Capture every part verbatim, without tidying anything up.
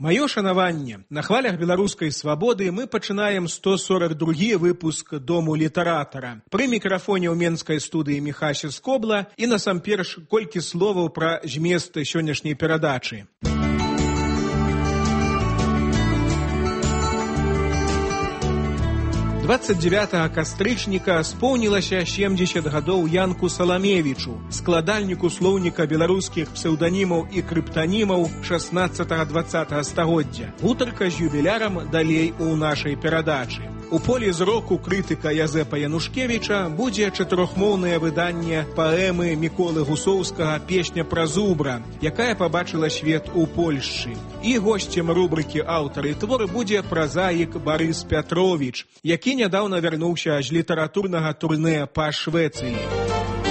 Маё шанаванне. На хвалях беларускай свабоды мы пачынаем сто сорок другі выпуск Дому літаратара. Пры мікрафоне ў менскай студыі Міхася Скобла і насамперш колькі словаў пра змест сённяшняй перадачы. двадцать девятага кастрычніка споўнілася семдзесят гадоў Янку Саламевічу, складальніку слоўніка беларускіх псеўданімаў і крыптанімаў шаснаццатага-дваццатага стагоддзя. Гутарка з юбілярам далей у нашай перадачы. У полі зроку крытыка Язэпа Янушкевіча будзе чатырохмоўнае выданне паэмы Міколы Гусоўскага «Песня пра зубра», якая пабачыла свет у Польшчы. І госцем рубрыкі «Аўтары творы» будзе празаік Барыс Пятровіч, які нядаўна вярнуўся з літаратурнага турнэ па Швецыі.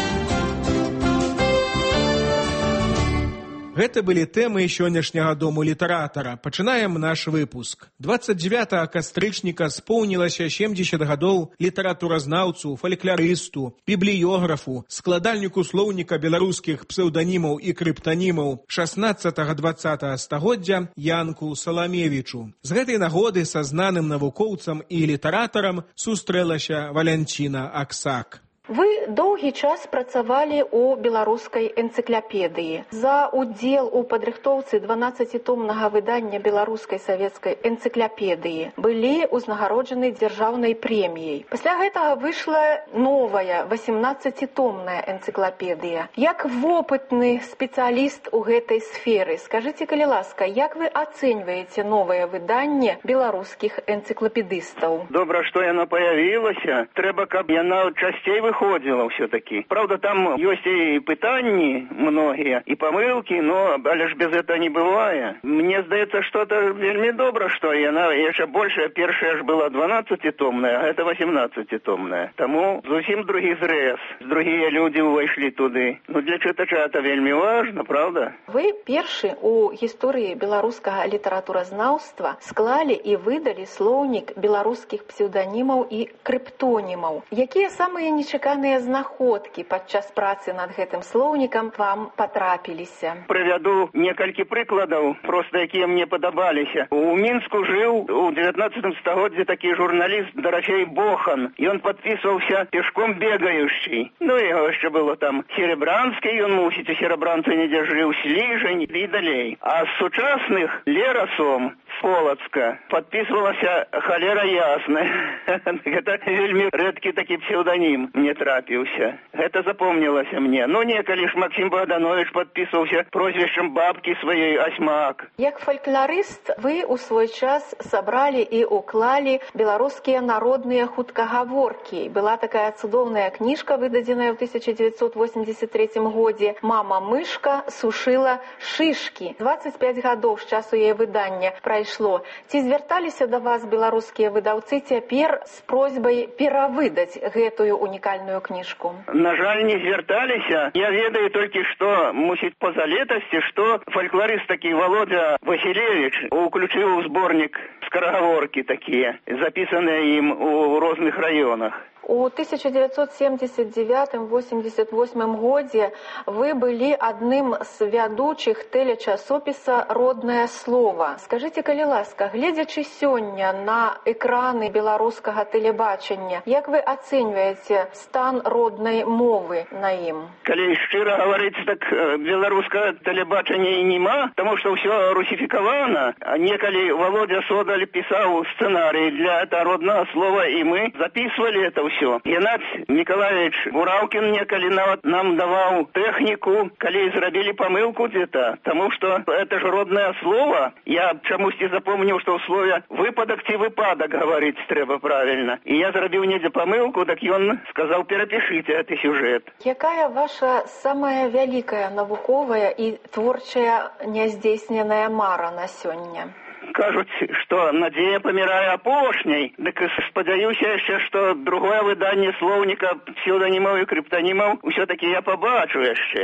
Гэта былі тэмы сённяшняга Дому літаратара. Пачынаем наш выпуск. двадцать девятага кастрычніка споўнілася семдзесят гадоў літаратуразнаўцу, фалькларысту, бібліёграфу, складальніку слоўніка беларускіх псеўданімаў і крыптанімаў шаснаццатага-дваццатага стагоддзя Янку Саламевічу. З гэтай нагоды са знаным навукоўцам і літаратарам сустрэлася Валянціна Аксак. Вы доўгі час працавалі ў беларускай энцыклапедыі. За удзел у падрыхтоўцы дванаццацітомнага выдання беларускай савецкай энцыклапедыі былі ўзнагароджаны дзяржаўнай прэміяй. Пасля гэтага выйшла новая васемнаццацітомная энцыклапедыя. Як вопытны спецыяліст у гэтай сферы, скажыце, калі ласка, як вы ацэньваеце новае выданне беларускіх энцыклапедыстаў? Добра, што яна паявілася. Трэба, каб яна часцей выходзіла. Выходзіла все-таки. Правда, там ёсць і пытанні многія, і памылкі, но але ж без этого не бывае. Мне здаецца, што это вельмі добра, што яна яшчэ большая, першая ж была дванаццацітомная, а гэта васемнаццацітомная. Таму зусім другі зрэз. Другія людзі ўвайшлі туды. Ну, для чытача это вельмі важна, правда? Вы першы у гісторыі беларускага літаратуразнаўства склалі і выдалі слоўнік беларускіх псеўданімаў і крыптонімаў. Якія самыя нечаканыя знаходкі падчас працы над гэтым слоўнікам вам патрапіліся? Прывяду некалькі прыкладаў, проста якія мне падабаліся. У Мінску жыў у дзевятнаццатым стагоддзі такі журналіст Дарафей Бохан. Ён падпісваўся «Пешком бегающий». Ну, яго яшчэ было там Серебранскі, ён мусіць у Серебранцы недзе жыў, Сліжань і далей. А з сучасных Лерасом з Полацка падпісвалася Халера Ясная. Гэта вельмі рэдкі такі псеўданім мне трапіўся. Гэта запомнілася мне. Ну, некалі ж Максим Богданович падпісваўся прозвішчам бабкі сваёй Асьмак. Як фалькларыст вы ў свой час сабралі і уклалі беларускія народныя хуткагаворкі. Была такая цудоўная кніжка, выдадзеная ў тысяча дзевяцьсот восемьдесят трэцім годзе. «Мама-мышка сушыла шышкі». двадцать пять гадоў з часу яе выдання прайшло. Ці звярталіся да вас беларускія выдаўцы цяпер з просьбай перавыдаць гэтую унікальную кніжку? На жаль, не звярталіся. Я ведаю толькі, што, мусіць, па залетасці, што фалькларыст такі Володя Васілевіч уключыў у зборнік скарагаворкі такія, запісаныя ім у розных раёнах. У тысяча дзевяцьсот семьдесят девятым — восемьдесят восьмым годзе вы былі адным з вядучых тэлечасопіса «Роднае слова». Скажыце, калі ласка, гледзячы сёння на экраны беларускага тэлебачання, як вы ацэньваеце стан роднай мовы на ім? Калі шчыра гаварыць, так беларускага тэлебачання і нема, таму што ўсё русіфікавана. Некалі Володя Содаль пісаў сцэнарый для этого «Роднага слова», і мы записывали это ўсё. Янат Николаевич Бураўкін некалі нават нам даваў тэхніку, калі зрабілі памылку дзе-то, таму што это ж роднае слово. Я чамусьці запомніў, што ў слове выпадак ці выпадак гаварыць трэба правільна. І я зрабіў недзе памылку, так ён сказаў, перапішыце гэты сюжэт. Якая ваша самая вялікая навуковая і творчая няздзейсненая мара на сёння? Кажуць, што надзея памірае апошняй. Дык спадзяюся яшчэ, што другое выданне слоўніка псеўданімаў і крыптанімаў усё-такі я пабачу яшчэ.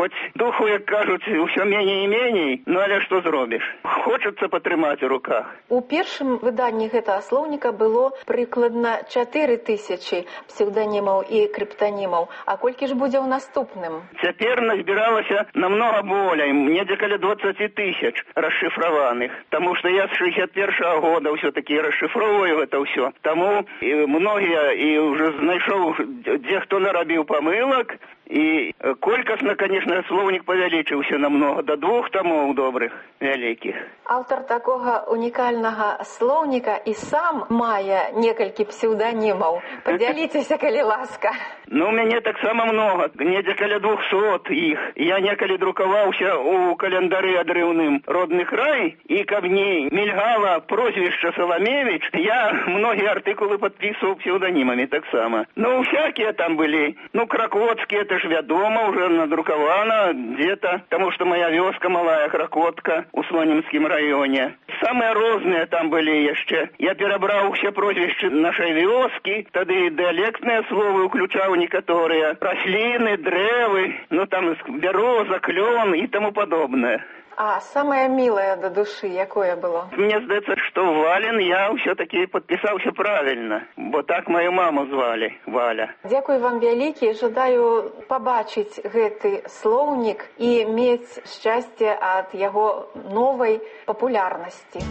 Хоць духу, як кажуць, усё меней і меней, ну але што зробіш? Хочацца патрымаць у руках. У першым выданні гэтага слоўніка было прыкладна чатыры тысячы псеўданімаў і крыптанімаў. А колькі ж будзе ў наступным? Цяпер назбіралася намнога болей, недзе каля дваццаць тысяч расшифраваных. Таму што я з шэсцьдзесят першага года ўсё-такі расшифроўваю гэта ўсё. Таму і многія і ўжо знайшоў, дзе хто нарабіў памылак, і колькасна, конечно, слоўнік павялічыўся намнога, да двух томоў добрых, вялікіх. Аўтар такога унікальнага слоўніка і сам мае некалькі псеўданімаў. Падзяліцеся, калі ласка. Ну, у мяне таксама многа, недзе каля двухсот іх. Я некалі друкаваўся у календары адрыўным «Родны край», і каб не мільгала прозвішча Саламевіч, я многія артыкулы падпісваў псеўданімамі таксама. Ну, всякія там былі. Ну, кракоцкія, это ж вядома, уже надрукавана где-то, потому что моя вёска малая Кракотка у Слонімскім раёне. Самыя розныя там былі яшчэ. Я перабраў усе прозвішчы нашай вёскі, тады дыялектныя словы уключаў некаторыя, расліны, дрэвы, ну там бяроза, клён і таму падобнае. А самае мілае да душы якое было? Мне здаецца, што Вален я ўсё-такі падпісаўся правільна, бо так маю маму звалі, Валя. Дзякуй вам вялікі, жадаю пабачыць гэты слоўнік і мець шчасце ад яго новай папулярнасці.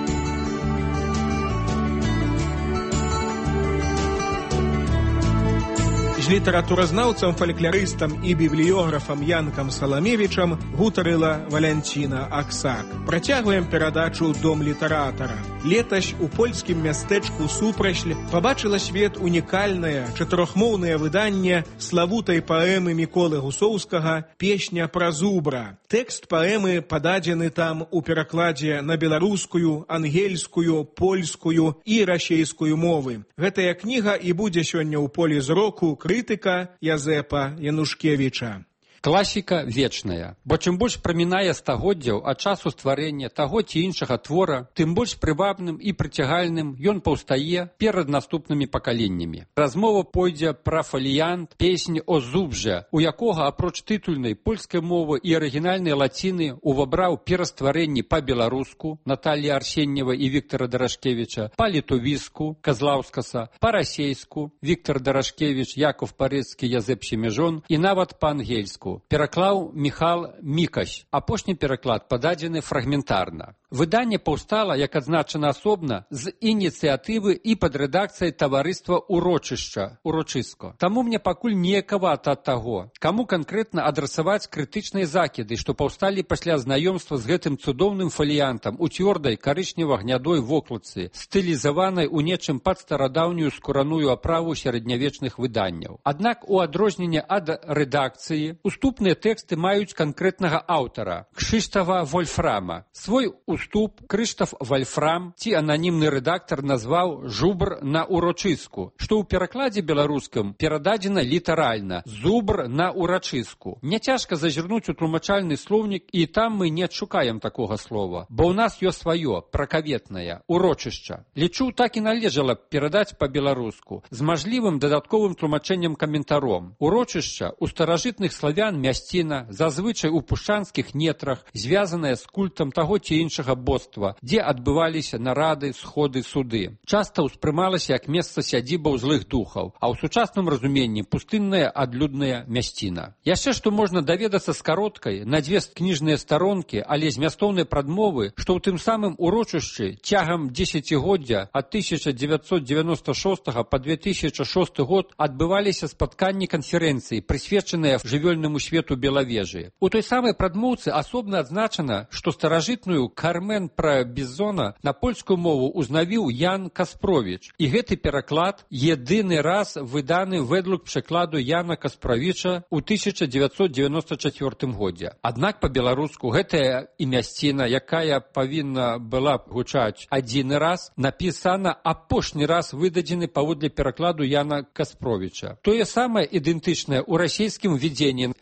З літаратуразнаўцам, фалькларыстам і бібліёграфам Янкам Саламевічам гутарыла Валянціна Аксак. Працягваем перадачу «Дом літаратара». Летась у польскім мястэчку Супрашль пабачыла свет унікальнае чатырохмоўнае выданне славутай паэмы Міколы Гусоўскага «Песня пра зубра». Тэкст паэмы пададзены там у перакладзе на беларускую, ангельскую, польскую і расейскую мовы. Гэтая кніга і будзе сёння ў полі зроку крытыка Язэпа Янушкевіча. Класіка вечная, бо чым больш прамінае стагоддзяў ад часу стварэння таго ці іншага твора, тым больш прывабным і прыцягальным ён паўстае перад наступнымі пакаленнямі. Размова пойдзе пра фаліянт «Песні о зубже», у якога апроч тытульнай польскай мовы і арыгінальнай лаціны увабраў перастварэнні па-беларуску Натальі Арсеньевай і Віктара Дарашкевіча, па-літувіску Казлаўскаса, па-расейску Віктар Дарашкевіч, Яков Парэцкі, Язэп Семежон і нават па-ангельску пераклаў Міхал Мікась. Апошні пераклад пададзены фрагментарна. Выданне паўстала, як адзначана асобна, з ініцыятывы і пад рэдакцыяй таварыства «Урочышча» «Урочыско». Таму мне пакуль неякавата ад таго, каму канкрэтна адрасаваць крытычныя закіды, што паўсталі пасля знаёмства з гэтым цудоўным фаліянтам у цвёрдай карычнева-гнядой вокладцы, стылізаванай у нечым пад старадаўнюю скураную аправу сярэднявечных выданняў. Аднак, у адрозненне ад рэдакцыі, уступныя тэксты маюць канкрэтнага аўтара – Кшыштафа Вольфрама. Свой уступ Крыштаф Вольфрам ці ананімны рэдактар назваў «Жубр на урочыску», што ў перакладзе беларускам перададзена літаральна «Зубр на урачыску». Няцяжка зазірнуць у тлумачальны слоўнік, і там мы не адшукаем такога слова, бо ў нас ёсць сваё, пракаветнае, урочышча. Лічу, так і належала перадаць па-беларуску, з мажлівым дадатковым тлумачэннем каментаром. Урочышча у старажытных славян мясціна, зазвычай у пушчанскіх нетрах, звязаная з культам таго ці іншага боства, дзе адбываліся нарады, сходы, суды. Часта ўспрымалася як месца сядзібаў злых духаў, а ў сучасным разуменні пустынная адлюдная мясціна. Яшчэ што можна даведацца з кароткай, на дзве кніжныя старонкі, але змястоўнай прадмовы, што ў тым самым урочышчы цягам дзесяцігоддзя ад тысяча дзевяцьсот дзевяноста шостага па две тысячы шосты год адбываліся спатканні канферэнцыі, прысвечаныя жывёльнаму свету Белавежы. У той самай прадмоўцы асобна адзначана, што старажытную «Кармен пра бізона» на польскую мову узнавіў Ян Каспровіч. І гэты пераклад єдиний раз выданы ведлук прыкладу Яна Каспровіча ў тысяча дзевяцьсот дзевяноста чацвёртым годзе. Аднак па-беларуску гэтая імясціна, якая павінна была гучаць адзіны раз, напісана апошні раз выдадзены паводле перакладу Яна Каспровіча. Тое самае ідэнтычнае ў расійскім введзенні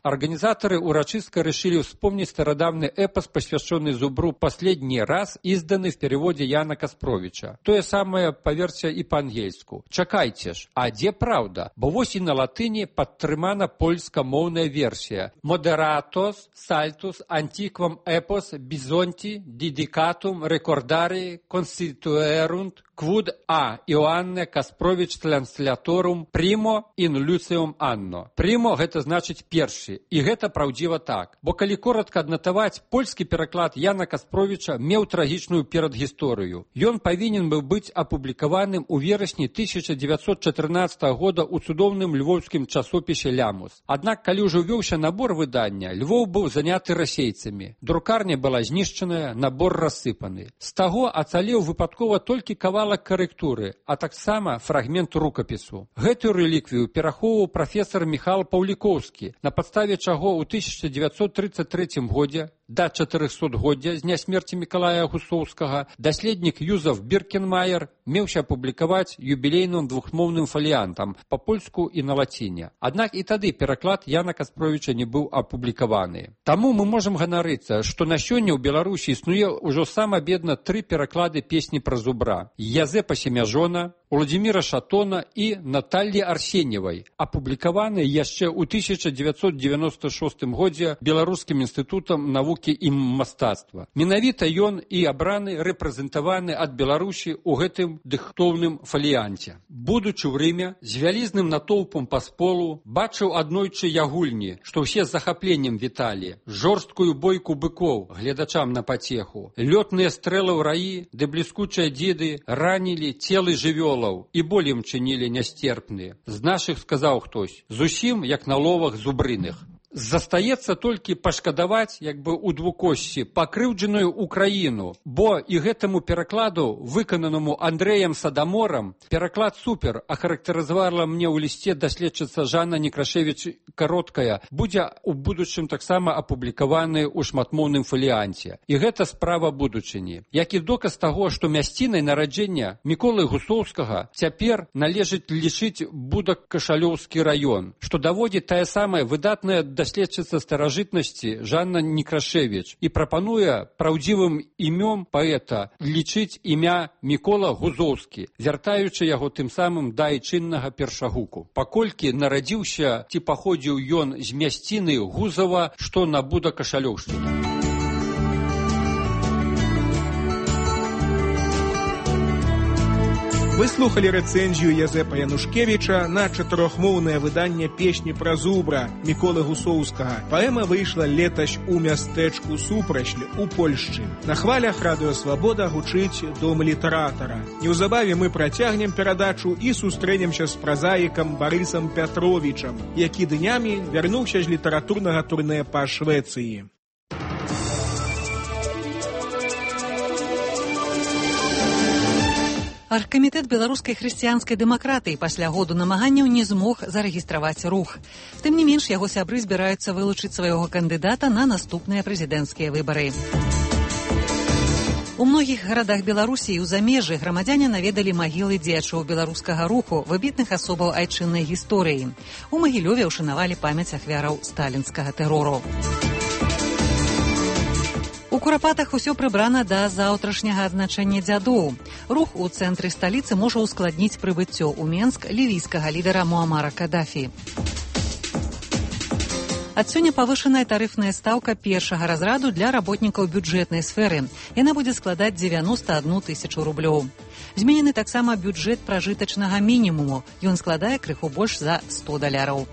Организаторы урочисто решили вспомнить стародавний эпос, посвященный Зубру, последний раз изданный в переводе Яна Каспровича. То же самое по версии и по-ангельску. Чакайте ж, а где правда? Бо вось и на латыни подтрымана польскомовная версия. Moderatos saltus antiquam epos bisonti didicatum recordare constituerunt quod a Иоанне Каспрович трансляторум primo in Lucium anno. Primo гэта значыць першы, і гэта праўдзіва так. Бо калі коротка аднатаваць, польскі пераклад Яна Каспровича меў трагічную перадгісторыю. Ён павінен быў быць апублікаваным у верасні тысяча девятьсот чатырнаццатага года ў цудоўным львоўскім часопісе «Лямус». Аднак, калі ўжо вёўся набор выдання, Львоў быў заняты расейцамі. Друкарня была знішчаная, набор рассыпаны. З таго ацалеў выпадкова толькі кавалак карэктуры, а таксама фрагмент рукапісу. Гэтую рэліквію перахоўваў прафесар Міхал Паўлікоўскі, на падставе чаго ў тысяча девятьсот тридцать третьем годзе да чатырохсотгоддзя з дня смерці Мікалая Гусоўскага даследнік Юзеф Біркенмаер меўся апублікаваць юбілейным двухмоўным фаліянтам па-польску і на лаціне. Аднак і тады пераклад Яна Каспровича не быў апублікаваны. Таму мы можам ганарыцца, што на сёння ў Беларусі існуе ўжо сама бедна тры пераклады песні пра Зубра: Язэпа Семяжона, Уладзіміра Шатона і Наталлі Арсеньевай, апублікаваныя яшчэ ў тысяча девятьсот девяносто шостым годзе Беларускім інстытутам навукі і мастацтва. Менавіта ён і абраны рэпрэзентаваны ад Беларусі ў гэтым дыхтоўным фаліянце. Будучы ў Рыме, з вялізным натоўпам па сполу, бачыў аднойчы ягульні, што ўсе з захапленнем віталі, жорсткую бойку быкоў гледачам на пацеху, лётныя стрэлы ў раі, ды бліскучыя дзеды ранілі целы жывёлаў і боль ім чынілі нястерпныя. З нашых, сказаў хтось, зусім як на ловах зубрыных. Застаецца толькі пашкадаваць, як бы у двукосці, пакрыўджаную Украіну, бо і гэтаму перакладу, выкананаму Андрэем Садаморам, пераклад супер, ахарактарызавала мне ў лісце даследчыца Жанна Некрашевіч кароткая, будзе ў будучым таксама апублікаваны ў шматмоўным фаліянце. І гэта справа будучыні. Як і доказ таго, што мясцінай нараджэння Міколы Гусоўскага цяпер належыць лічыць Будак-Кашалёўскі раён, што даводзіць тая самая выдатная даследчыца старажытнасці Жанна Некрашевіч і прапануе праўдзівым імём паэта лічыць імя Мікола Гузоўскі, вяртаючы яго тым самым да айчыннага першагуку. Паколькі нарадзіўся ці паходзіў ён з мясціны Гузава, што на Будак-Кашалёўшчыне. Вы слухали рэцэнзію Язэпа Янушкевіча на чатырохмоўнае выданне песні пра Зубра Міколы Гусоўскага. Паэма выйшла летась у мястэчку Супрашлі у Польшчы. На хвалях Радыё Свабода гучыць дом літаратара. Неўзабаве мы працягнем перадачу і сустрэнемся з празаікам Барысам Пятровічам, які днямі вярнуўся з літаратурнага турнэ па Швецыі. Аргкамітэт беларускай хрысціянскай дэмакратыі пасля году намаганняў не змог зарэгістраваць рух. Тым не менш, яго сябры збіраюцца вылучыць свайго кандыдата на наступныя прэзідэнцкія выбары. У многіх гарадах Беларусі і ў замежжы грамадзяне наведалі магілы дзеячоў беларускага руху, выбітных асобаў айчыннай гісторыі. У Магілёве ўшанавалі памяць ахвяраў сталінскага тэрору. У Курапатах усё прыбрана да заўтрашняга адзначэння дзядоў. Рух у цэнтры сталіцы можа ускладніць прыбыццё ў Менск лівійскага лідара Муамара Кадафі. Ад сёння павышаная тарыфная стаўка першага разраду для работнікаў бюджэтнай сферы. Яна будзе складаць дзевяноста адну тысячу рублёў. Зменены таксама бюджэт пражытачнага мінімуму. Ён складае крыху больш за сто даляраў.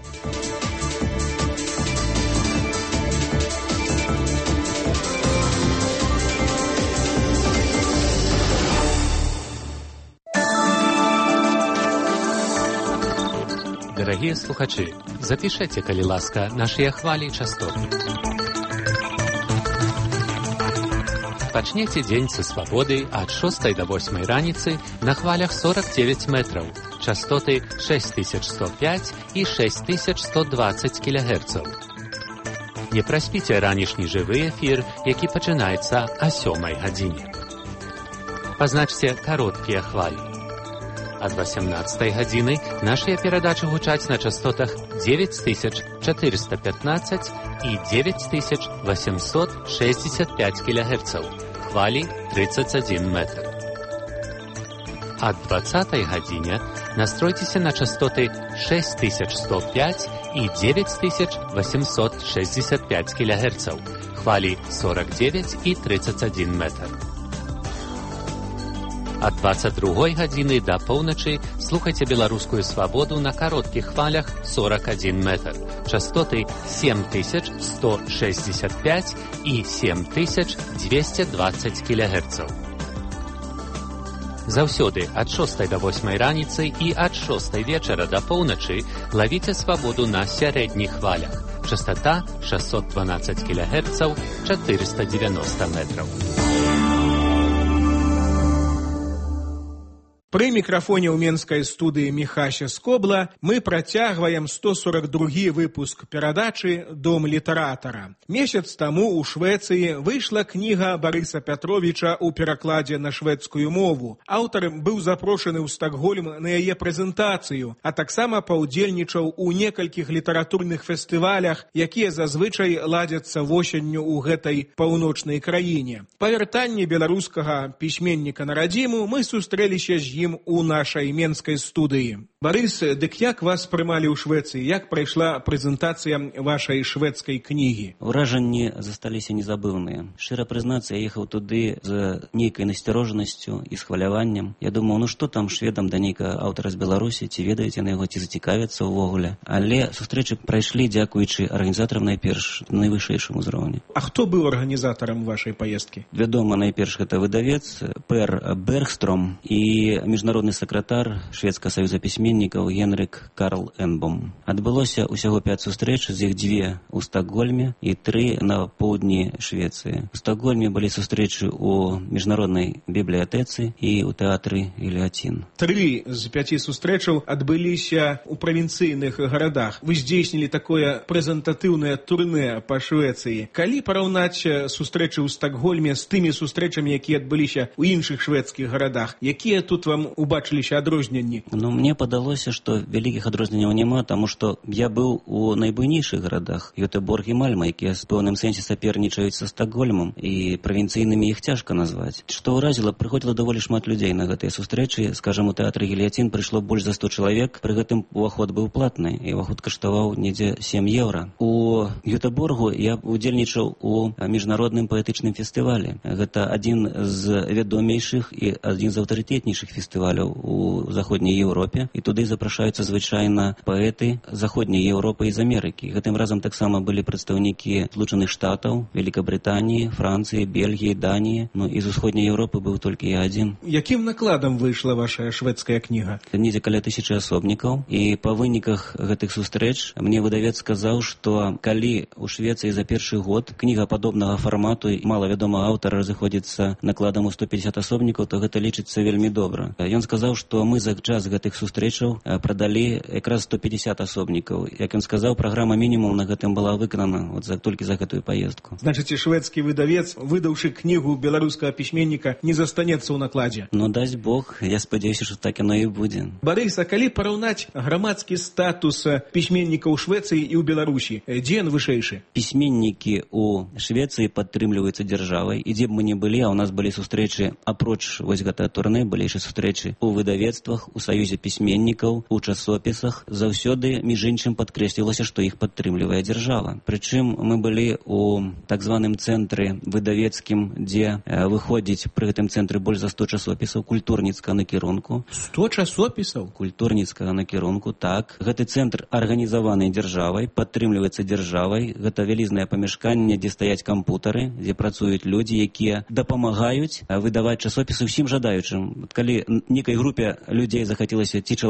Дарагія слухачы, запішэце, калі ласка, нашыя хвалі і частоты. Пачнеце дзень са свабоды ад шостай да восьмай раніцы на хвалях сорок девять метраў, частоты шесть тысяч сто пять і шесть тысяч сто двадцать кілогерцаў. Не праспіце ранішні жывы эфір, які пачынаецца о сёмай гадзіне. Пазначце кароткія хвалі. А з васямнаццатай гадзіны нашыя перадачы гучаць на частотах девять тысяч четыреста пятнадцать і девять тысяч восемьсот шестьдесят пять килогерцаў, хвалі тридцать один метр. А двадцатай гадзіне настройцеся на частоты шесть тысяч сто пять і девять тысяч восемьсот шестьдесят пять килогерцаў, хвалі сорок девять і тридцать один метр. А двадцать другой гадзіны да поўначы слухайце беларускую свабоду на кароткіх хвалях сорок один метр, частоты семь тысяч сто шестьдесят пять і семь тысяч двести двадцать килогерцаў. Заўсёды ад шостай да восьмай раніцы і ад шостай вечара да поўначы лавіце свабоду на сярэдніх хвалях. Частота шестьсот двенадцать килогерцаў, четыреста девяносто метров. Пры мікрафоне ў менскай студыі Міхася Скобла мы працягваем сто сорок другі выпуск перадачы «Дом літаратара». Месяц таму ў Швецыі выйшла кніга Барыса Пятровіча ў перакладзе на шведскую мову. Аўтар быў запрошаны ў Стакгольм на яе прэзентацыю, а таксама паўдзельнічаў у некалькіх літаратурных фестывалях, якія зазвычай ладзяцца восенню ў гэтай паўночнай краіне. Па вяртанні беларускага пісьменніка на радзіму мы сустрэліся з ім у нашай менскай студыі. Барыс, дык як вас прымалі ў Швецыі? Як прайшла прэзентацыя вашай шведскай кнігі? Уражанні засталіся незабыўныя. Шчыра прызнацца, я ехаў туды з нейкай насцярожанасцю і схваляваннем. Я думаў, ну што там шведам да нейкага аўтара з Беларусі, ці ведаеце на яго, ці зацікавяцца ўвогуле. Але сустрэчы прайшлі дзякуючы арганізатарам найперш найвышэйшым узроўні. А хто быў арганізатарам вашай паездкі? Вядома, найперш гэта выдавец Пер Бергстром і міжнародны сакратар Шведскага саюза пісьменнікаў Генрик Карл Энбом. Адбылося ўсяго пяць сустрэч, з іх дзве ў Стакгольме і тры на поўдні Швецыі. У Стакгольме былі сустрэчы ў міжнароднай бібліятэцы і ў тэатры Іліацін. Тры з пяці сустрэчаў адбыліся ў правінцыйных гарадах. Вы здзейснілі такое прэзентатыўнае турнэ па Швецыі. Калі параўнаць сустрэчы ў Стакгольме з тымі сустрэчамі, якія адбыліся ў іншых шведскіх гарадах, якія тут вам убачыліся адрозненні? Ну, мне падалося, што вялікіх адрозненняў няма, таму што я быў у найбуйнейшых гарадах Гётэборг і Мальма, якія з пэўным сэнсе сапернічаюць са Стакгольмам, і правінцыйнымі іх цяжка назваць. Што ўразіла, прыходзіла даволі шмат людзей на гэтыя сустрэчы. Скажам, у тэатры Іліацін прыйшло больш за сто чалавек, пры гэтым уваход быў платны, і уваход каштаваў недзе сем еўра. У Гётэборгу я удзельнічаў у міжнародным паэтычным фестывалі. Гэта адзін з вядомейшых і адзін з аўтарытэтнейшых фестываляў у заходняй Еўропе, і туды запрашаюцца звычайна паэты заходняй Еўропы і з Амерыкі. Гэтым разам таксама былі прадстаўнікі Злучаных Штатаў, Великабрытаніі, Францыі, Бельгіі, Даніі, ну і з усходняй Еўропы быў толькі я адзін. Якім накладам выйшла ваша шведская кніга? Недзе каля тысячы асобнікаў, і па выніках гэтых сустрэч мне выдавец сказаў, што калі ў Швецыі за першы год кніга падобнага фармату і малавядомага аўтара разыходзіцца накладам у сто пятьдесят асобнікаў, то гэта лічыцца вельмі добра. Ён сказаў, што мы за час гэтых сустрэчаў прадалі якраз сто пятьдесят асобнікаў. Як ён сказаў, праграма мінімум на гэтым была выканана вот за, толькі за гэтую паездку. Значыць, шведскі выдавец, выдаўшы кнігу беларускага пісьменніка, не застанецца ў накладзе? Ну, дасць Бог, я спадзяюся, што так яно і будзе. Барыс, а калі параўнаць грамадскі статус пісьменніка ў Швецыі і ў Беларусі, дзе ён вышэйшы? Пісьменнікі ў Швецыі падтрымліваюцца дзяржавай, і дзе б мы не былі, а ў нас былі сустрэчы, апроч вось гэтага турнэ, былі яшчэ сустрэчы у выдавецтвах, у саюзе пісьменнікаў, у часопісах. Заўсёды, між іншым, падкрэслілася, што іх падтрымлівае дзяржава. Прычым мы былі у так званым цэнтры выдавецкім, дзе э, выходзіць пры гэтым цэнтры больш за сто часопісаў культурніцкага накірунку. сто часопісаў? Культурніцкага накірунку, так. Гэты цэнтр арганізаваны дзяржавай, падтрымліваецца дзяржавай. Гэта вялізнае памяшканне, дзе стаяць кампутары, дзе працуюць людзі, якія дапамагаюць выдаваць часопісы ўсім жадаючым. Калі некай групе людзей захацелася ці чалавек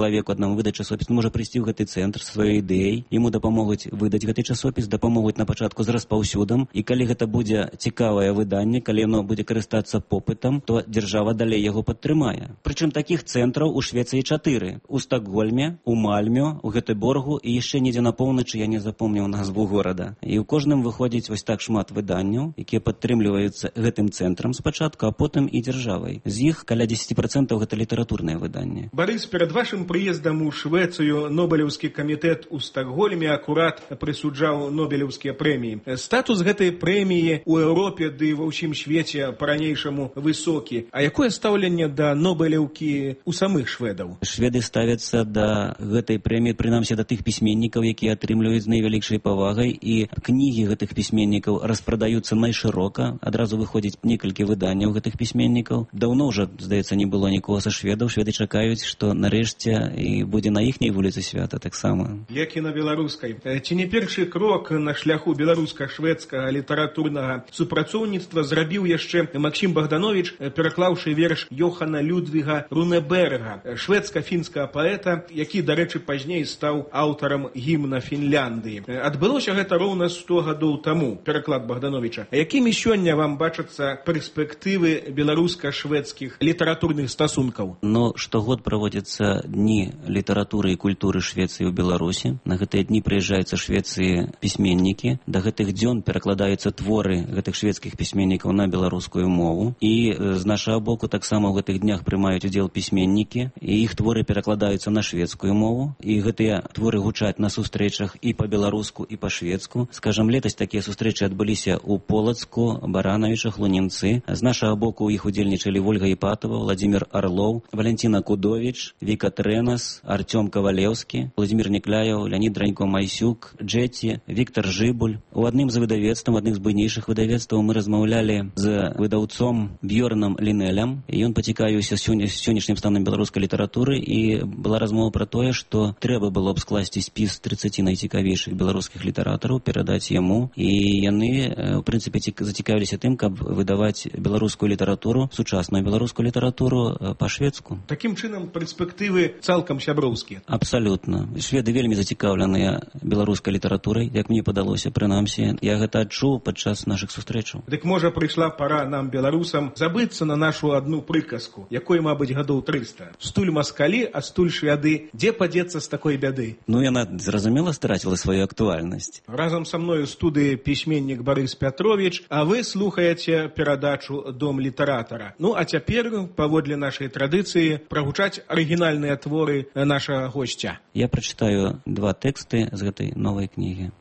чалавеку аднаму выдаць часопіс, можа прыйсці ў гэты цэнтр са сваёй ідэяй, яму дапамогуць выдаць гэты часопіс, дапамогуць на пачатку з распаўсюдам, і калі гэта будзе цікавае выданне, калі яно будзе карыстацца попытам, то дзяржава далей яго падтрымае. Прычым такіх цэнтраў у Швецыі чатыры: у Стокгольме, у Мальмё, у Гетеборгу і яшчэ недзе на поўначы, я не запомніў назву горада. І ў кожным выходзіць вось так шмат выданняў, якія падтрымліваюцца гэтым цэнтрам спачатку, а потым і дзяржавай. З іх каля дзесяць працэнтаў гэта літаратурныя выданні. Барыс, перад вашым прыездам у Швецыю Нобелеўскі камітэт у Стокгольме акурат прысуджаў нобелеўскія прэміі. Статус гэтай прэміі ў Еўропе ды ва ўсім свеце па-ранейшаму высокі. А якое стаўленне да нобелеўкі у самых шведаў? Шведы ставяцца да гэтай прэміі, прынамсі да тых пісьменнікаў, якія атрымліваюць з найвялікшай павагай, і кнігі гэтых пісьменнікаў распрадаюцца найшырока. Адразу выходзіць некалькі выданняў гэтых пісьменнікаў. Даўно ўжо, здаецца, не было нікога са шведаў. Шведы чакаюць, што нарэшце і будзе на іхняй вуліцы свята таксама. Як і на беларускай. Ці не першы крок на шляху беларуска-шведскага літаратурнага супрацоўніцтва зрабіў яшчэ Максім Богданович, пераклаўшы верш Йохана Людвіга Рунеберга, шведска-фінскага паэта, які, дарэчы, пазней стаў аўтарам гімна Фінляндыі. Адбылося гэта роўна сто гадоў таму, пераклад Богдановича. А якімі сёння вам бачацца перспектывы беларуска-шведскіх літаратурных стасункаў? Но штогод праводзяцца дні літаратуры і культуры Швецыі ў Беларусі. На гэтыя дні прыязджаюцца Швецыі пісьменнікі. Да гэтых дзён перакладаюцца творы гэтых шведскіх пісьменнікаў на беларускую мову. І з нашага боку таксама ў гэтых днях прымаюць удзел пісьменнікі, і іх творы перакладаюцца на шведскую мову. І гэтыя творы гучаць на сустрэчах і па-беларуску, і па-шведску. Скажам, летась такія сустрэчы адбыліся ў Полацку, Баранавічах, Лунінцы. З нашага боку ў іх удзельнічалі Вольга Іпатова, Владзімір Арлоў, Валентина Кудович, Віка Трэнас, Артём Кавалеўскі, Владзімір Некляеў, Леонид Дранько-Майсюк, Джеці, Віктор Жыбуль. У адным з выдавецтваў, адным з буйнейшых выдавецтваў мы размаўлялі з выдаўцом Бьёрнам Лінелем, і ён пацікавіўся сённяшнім станам беларускай літаратуры, і была размова пра тое, што трэба было б скласці спіс трыццаці найцікавейшых беларускіх літаратараў, перадаць яму, і яны, у прынцыпе, зацікавіліся тым, каб выдаваць беларускую літаратуру, сучасную беларускую літаратуру па-шведску. Такім чынам перспектывы цалкам сяброўскія. Абсалютна. Шведы вельмі зацікаўленыя беларускай літаратурай, як мне падалося, прынамсі. Я гэта адчуў падчас нашых сустрэчаў. Дык можа прыйшла пара нам, беларусам, забыцца на нашу адну прыказку, якой, мабыць, гадоў трыста. Стуль маскалі, а стуль швяды. Дзе падзецца з такой бяды? Ну, яна, зразумела, страціла сваю актуальнасць. Разам са мною ў студыі пісьменнік Барыс Пятрович, а вы слухаеце перадачу «Дом літаратара». Ну, а цяпер, паводле нашай традыцыі, прагучаць арыгінальныя творы нашага госця. Я прачытаю два тэксты з гэтай новай кнігі.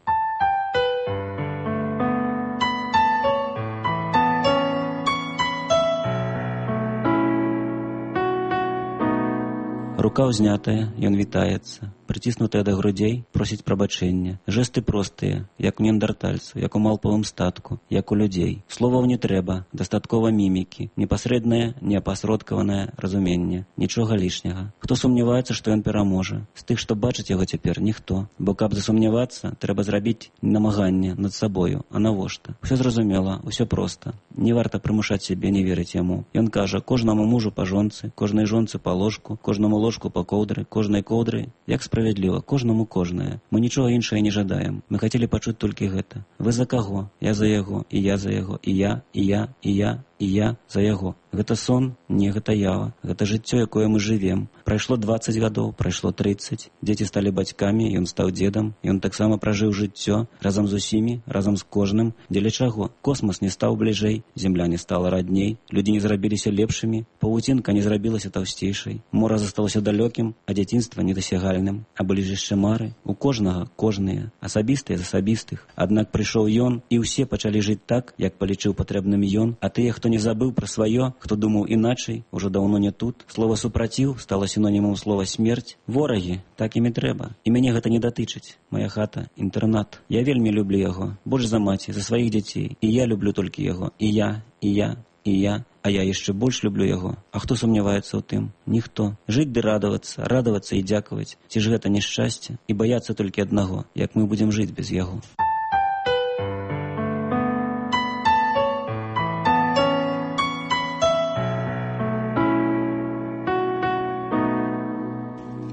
Рука ўзнятая, ён вітаецца, прыціснутая да грудзей, просіць прабачэння. Жэсты простыя, як у неандертальцу, як у малпавым статку, як у людзей. Словаў не трэба, дастаткова мімікі, непасрэднае, неапасродкаванае разуменне, нічога лішняга. Хто сумняваецца, што ён пераможа? З тых, што бачыць яго цяпер, ніхто. Бо каб засумнявацца, трэба зрабіць намаганне над сабою. А навошта? Усё зразумела, усё проста. Не варта прымушаць сябе не верыць яму. Ён кажа, кожнаму мужу па жонцы, кожнай жонцы па ложку, кожнаму ложку па коўдры, кожнай коўдры, як справядліва, кожнаму кожнае. Мы нічога іншае не жадаем. Мы хацелі пачуць толькі гэта. Вы за каго? Я за яго, і я за яго, і я, і я, і я, і я за яго. Гэта сон? Не, гэта ява. Гэта жыццё, якое мы жывем. Прайшло дваццаць гадоў, прайшло трыццаць. Дзеці сталі бацькамі, ён стаў дзедам. Ён таксама пражыў жыццё разам з усімі, разам з кожным. Дзеля чаго? Космас не стаў бліжэй, зямля не стала радней, людзі не зрабіліся лепшымі, павуцінка не зрабілася таўсцейшай, мора засталася далёкім, а дзяцінства недасягальным. А былі ж яшчэ мары. У кожнага кожныя, асабістыя з асабістых. Аднак прыйшоў ён, і ўсе пачалі жыць так, як палічыў патрэбным ён, а тыя, хто не забыў пра сваё, хто думаў іначай, ужо даўно не тут. Слова супраціў стала сінонімам слова смерць. Ворагі, так ім і трэба. І мяне гэта не датычыць. Мая хата — інтэрнат. Я вельмі люблю яго, больш за маці, за сваіх дзяцей. І я люблю толькі яго. І я, і я, і я. А я яшчэ больш люблю яго. А хто сумняваецца ў тым? Ніхто. Жыць ды радавацца, радавацца і дзякаваць. Ці ж гэта няшчасце? І баяцца толькі аднаго, як мы будзем жыць без яго.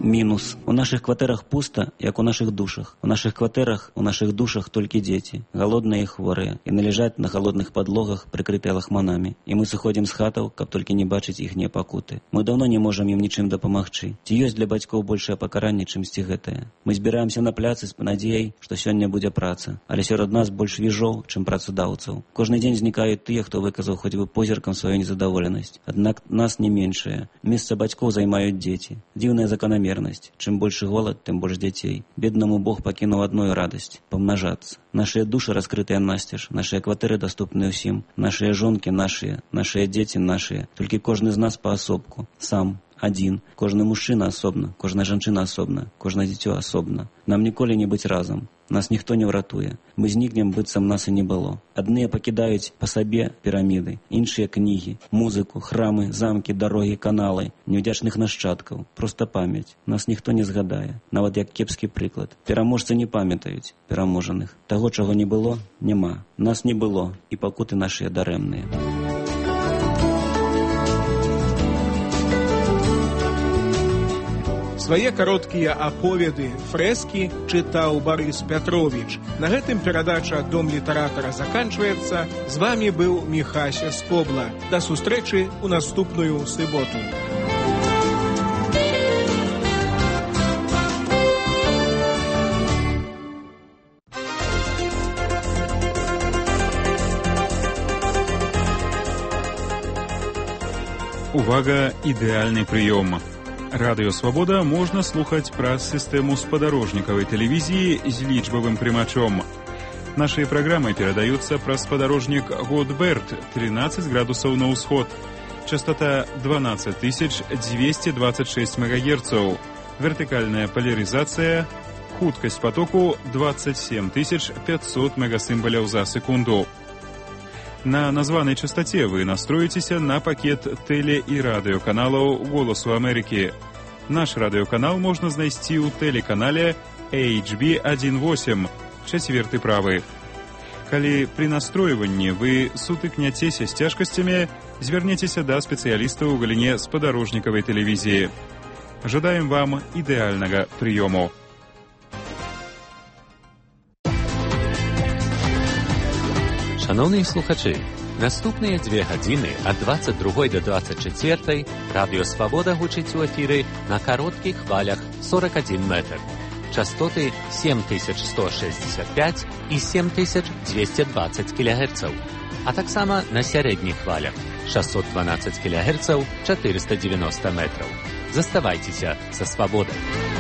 мінус. У нашых кватэрах пуста, як у нашых душах. У нашых кватэрах, у нашых душах толькі дзеці, галодныя і хворыя, і належаць на халодных падлогах, прыкрытыя лахманамі. І мы сыходзім з хатаў, каб толькі не бачыць іхнія пакуты. Мы даўно не можам ім нічым дапамагчы. Ці ёсць для бацькоў большае пакаранне, чымсьці гэтае? Мы збіраемся на пляцы з надзеяй, што сёння будзе праца, але сярод нас больш віжоў, чым працадаўцаў. Кожны дзень знікаюць тыя, хто выказаў хоць бы позіркам сваю незадаволенасць. Аднак нас не меншае. Месца бацькоў займаюць дзеці. Дзіўная заканамернасць. Чым большы голад, тым больш дзяцей. Беднаму Бог пакінуў адную радасць – памнажацца. Нашыя душы раскрытыя насцеж, нашыя кватэры даступныя ўсім, нашыя жонкі нашыя, нашыя дзеці нашыя. Толькі кожны з нас паасобку, сам, адзін. Кожны мужчына асобна, кожная жанчына асобна, кожнае дзіцё асобна. Нам ніколі не быць разам. Нас ніхто не ўратуе. Мы знікнем, быццам нас і не было. Адныя пакідаюць па сабе піраміды, іншыя кнігі, музыку, храмы, замкі, дарогі, каналы, неўдзячных нашчадкаў. Проста памяць. Нас ніхто не згадае. Нават як кепскі прыклад. Пераможцы не памятаюць пераможаных. Таго, чаго не было, няма. Нас не было, і пакуты нашыя дарэмныя. Свае кароткія аповеды, фрэскі чытаў Барыс Пятровіч. На гэтым перадача «Дом літаратара» заканчваецца. З вамі быў Міхася Скобла. Да сустрэчы ў наступную суботу. Увага, ідэальны прыём. Радыё «Свабода» можна слухаць праз сістэму спадарожнікавай тэлевізіі з лічбавым прымачом. Нашыя праграмы перадаюцца праз спадарожнік Годберт, тринадцать градусаў на ўсход. Частота дванадцать тысяч двести двадцать шесть мегагерцаў. Вертыкальная поляризация. Хуткасць потоку двадцать семь тысяч пятьсот мегасімбаляў за секунду. На названай частоце вы настроіцеся на пакет тэле- і радыёканалаў «Голасу Амерыкі». Наш радыёканал можна знайсці ў тэлеканале эйч би один восемь, чацверты правы. Калі пры настройванні вы сутыкняцеся з цяжкасцямі, звярніцеся да спецыялістаў у галіне спадарожнікавай тэлевізіі. Жадаем вам ідэальнага прыёму. Шановні слухачі, наступныя дзве гадзіны ад двадцать другой до двадцать четвертой Радыё Свабода гучыць у эфіры на кароткіх хвалях сорок один метр. Частоты семь тысяч сто шестьдесят пять і семь тысяч двести двадцать килогерцаў, а таксама на сярэдніх хвалях шестьсот двенадцать килогерцаў, четыреста девяносто метров. Заставайцеся са Свабодай.